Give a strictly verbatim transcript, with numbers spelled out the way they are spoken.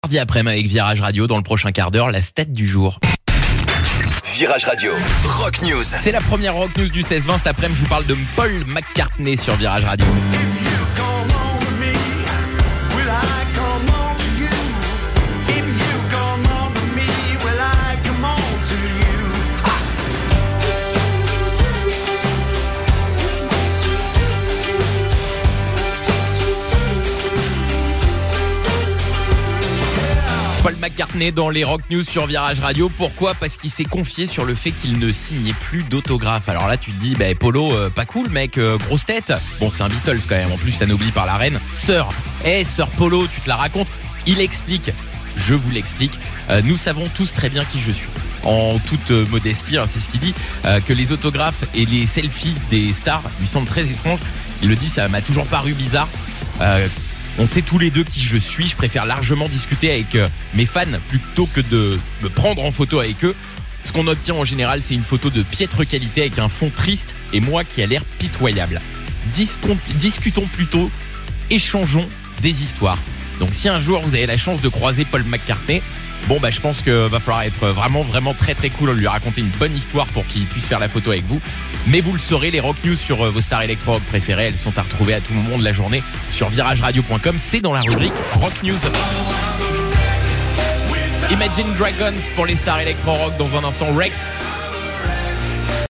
Mardi après-midi avec Virage Radio, dans le prochain quart d'heure, la stat du jour. Virage Radio, Rock News. C'est la première Rock News du seize vingt. Cet après-midi, je vous parle de Paul McCartney sur Virage Radio. Paul McCartney dans les Rock News sur Virage Radio. Pourquoi ? Parce qu'il s'est confié sur le fait qu'il ne signait plus d'autographes. Alors là, tu te dis, bah, Polo, euh, pas cool, mec, euh, grosse tête. Bon, c'est un Beatles quand même. En plus, anobli par la reine. Sœur, hé, hey, sœur Polo, tu te la racontes ? Il explique, je vous l'explique. Euh, nous savons tous très bien qui je suis. En toute euh, modestie, hein, c'est ce qu'il dit, euh, que les autographes et les selfies des stars lui semblent très étranges. Il le dit, ça m'a toujours paru bizarre. Euh, On sait tous les deux qui je suis. Je préfère largement discuter avec euh, mes fans plutôt que de me prendre en photo avec eux. Ce qu'on obtient en général, c'est une photo de piètre qualité avec un fond triste et moi qui a l'air pitoyable. Discon- discutons plutôt, échangeons des histoires. Donc si un jour vous avez la chance de croiser Paul McCartney, bon bah je pense que va falloir être vraiment vraiment très très cool, lui raconter une bonne histoire pour qu'il puisse faire la photo avec vous. Mais vous le saurez, les Rock News sur vos stars électro-rock préférées, elles sont à retrouver à tout moment de la journée sur virage radio point com. C'est dans la rubrique Rock News. Imagine Dragons pour les stars électro-rock dans un instant. Wrecked